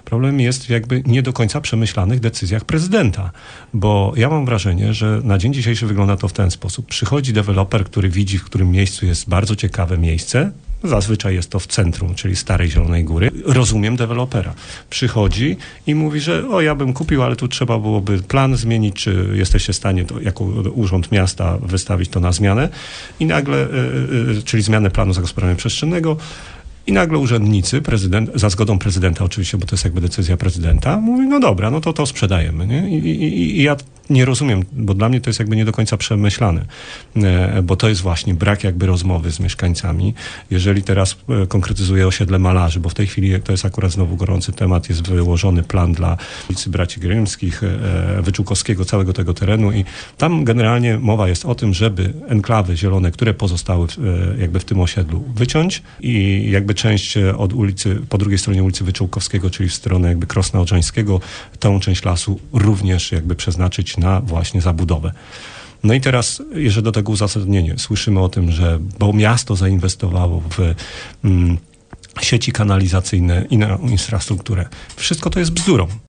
Problem jest w jakby nie do końca przemyślanych decyzjach prezydenta, bo ja mam wrażenie, że na dzień dzisiejszy wygląda to w ten sposób. Przychodzi deweloper, który widzi, w którym miejscu jest bardzo ciekawe miejsce. Zazwyczaj jest to w centrum, czyli Starej Zielonej Góry. Rozumiem dewelopera. Przychodzi i mówi, że ja bym kupił, ale tu trzeba byłoby plan zmienić, czy jesteście w stanie to, jako Urząd Miasta wystawić to na zmianę. I nagle, czyli zmianę planu zagospodarowania przestrzennego. I nagle urzędnicy, za zgodą prezydenta oczywiście, bo to jest jakby decyzja prezydenta, mówi, no dobra, no to sprzedajemy. Nie? I ja nie rozumiem, bo dla mnie to jest jakby nie do końca przemyślane, bo to jest właśnie brak jakby rozmowy z mieszkańcami. Jeżeli teraz konkretyzuję osiedle Malarzy, bo w tej chwili to jest akurat znowu gorący temat, jest wyłożony plan dla ulicy Braci Grymskich, Wyczółkowskiego, całego tego terenu i tam generalnie mowa jest o tym, żeby enklawy zielone, które pozostały jakby w tym osiedlu wyciąć i jakby część od ulicy, po drugiej stronie ulicy Wyczółkowskiego, czyli w stronę jakby Krosna Odrzańskiego, tą część lasu również jakby przeznaczyć na właśnie zabudowę. No i teraz, jeżeli do tego uzasadnienie słyszymy o tym, że bo miasto zainwestowało w sieci kanalizacyjne i na infrastrukturę, wszystko to jest bzdurą.